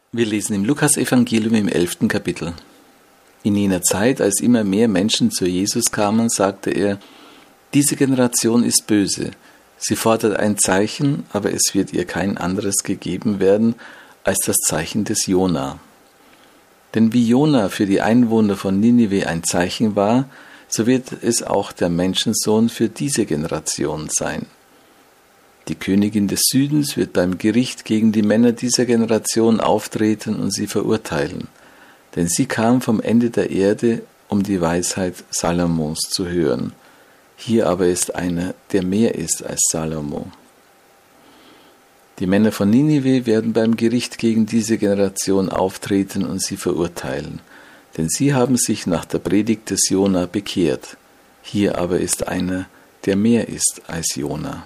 Wir lesen im Lukas-Evangelium im 11. Kapitel. In jener Zeit, als immer mehr Menschen zu Jesus kamen, sagte er: Diese Generation ist böse. Sie fordert ein Zeichen, aber es wird ihr kein anderes gegeben werden als das Zeichen des Jona. Denn wie Jona für die Einwohner von Ninive ein Zeichen war, so wird es auch der Menschensohn für diese Generation sein. Die Königin des Südens wird beim Gericht gegen die Männer dieser Generation auftreten und sie verurteilen, denn sie kam vom Ende der Erde, um die Weisheit Salomos zu hören. Hier aber ist einer, der mehr ist als Salomo. Die Männer von Ninive werden beim Gericht gegen diese Generation auftreten und sie verurteilen, denn sie haben sich nach der Predigt des Jona bekehrt. Hier aber ist einer, der mehr ist als Jona.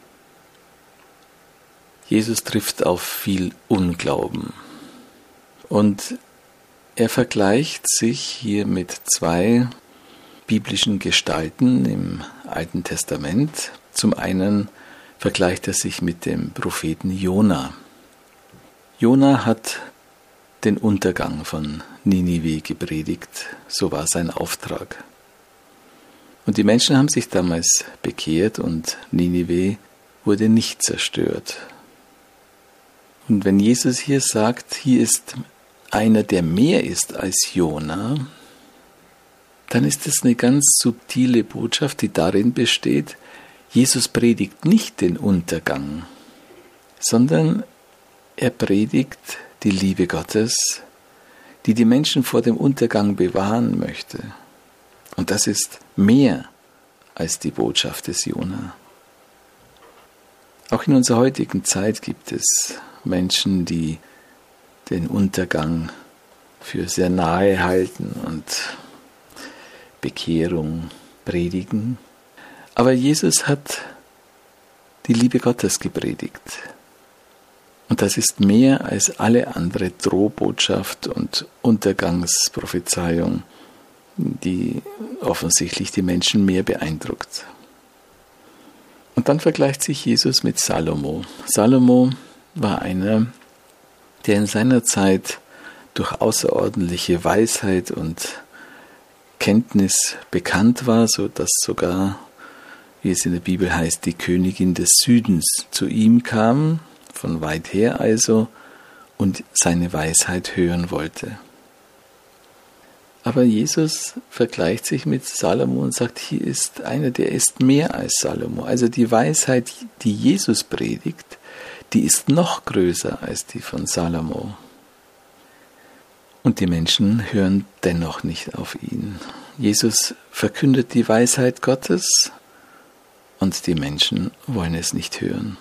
Jesus trifft auf viel Unglauben und er vergleicht sich hier mit zwei biblischen Gestalten im Alten Testament. Zum einen vergleicht er sich mit dem Propheten Jona. Jona hat den Untergang von Ninive gepredigt, so war sein Auftrag. Und die Menschen haben sich damals bekehrt und Ninive wurde nicht zerstört. Und wenn Jesus hier sagt, hier ist einer, der mehr ist als Jona, dann ist es eine ganz subtile Botschaft, die darin besteht, Jesus predigt nicht den Untergang, sondern er predigt die Liebe Gottes, die die Menschen vor dem Untergang bewahren möchte. Und das ist mehr als die Botschaft des Jona. Auch in unserer heutigen Zeit gibt es Menschen, die den Untergang für sehr nahe halten und Bekehrung predigen. Aber Jesus hat die Liebe Gottes gepredigt. Und das ist mehr als alle andere Drohbotschaft und Untergangsprophezeiung, die offensichtlich die Menschen mehr beeindruckt. Und dann vergleicht sich Jesus mit Salomo. Salomo war einer, der in seiner Zeit durch außerordentliche Weisheit und Kenntnis bekannt war, so dass sogar, wie es in der Bibel heißt, die Königin des Südens zu ihm kam, von weit her also, und seine Weisheit hören wollte. Aber Jesus vergleicht sich mit Salomo und sagt, hier ist einer, der ist mehr als Salomo. Also die Weisheit, die Jesus predigt, die ist noch größer als die von Salomo. Und die Menschen hören dennoch nicht auf ihn. Jesus verkündet die Weisheit Gottes und die Menschen wollen es nicht hören.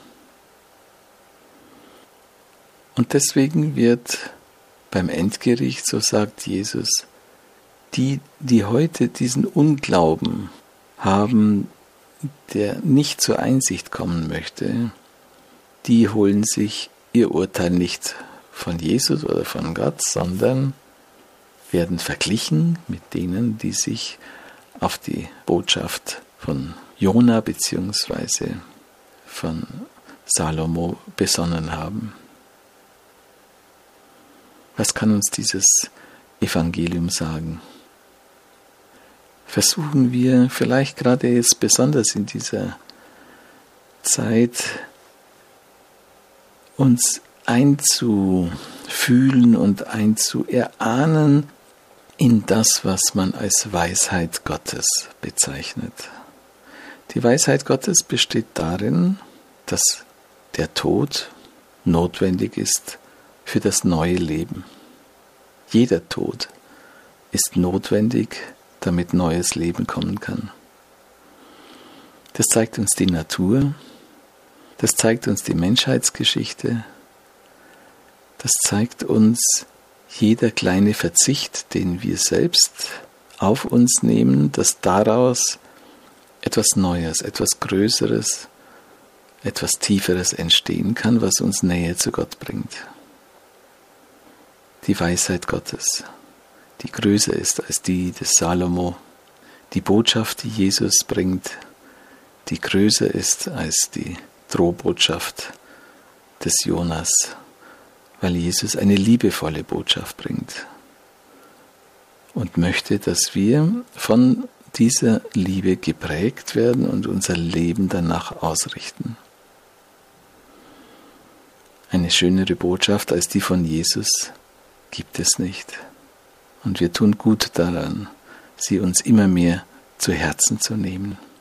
Und deswegen wird beim Endgericht, so sagt Jesus, die heute diesen Unglauben haben, der nicht zur Einsicht kommen möchte, die holen sich ihr Urteil nicht von Jesus oder von Gott, sondern werden verglichen mit denen, die sich auf die Botschaft von Jona bzw. von Salomo besonnen haben. Was kann uns dieses Evangelium sagen? Versuchen wir vielleicht gerade jetzt besonders in dieser Zeit uns einzufühlen und einzuerahnen in das, was man als Weisheit Gottes bezeichnet. Die Weisheit Gottes besteht darin, dass der Tod notwendig ist für das neue Leben. Jeder Tod ist notwendig, damit neues Leben kommen kann. Das zeigt uns die Natur, das zeigt uns die Menschheitsgeschichte, das zeigt uns jeder kleine Verzicht, den wir selbst auf uns nehmen, dass daraus etwas Neues, etwas Größeres, etwas Tieferes entstehen kann, was uns näher zu Gott bringt. Die Weisheit Gottes, die größer ist als die des Salomo, die Botschaft, die Jesus bringt, die größer ist als die Drohbotschaft des Jonas weil Jesus eine liebevolle Botschaft bringt und möchte, dass wir von dieser Liebe geprägt werden und unser Leben danach ausrichten. Eine schönere Botschaft als die von Jesus gibt es nicht. Und wir tun gut daran, sie uns immer mehr zu Herzen zu nehmen.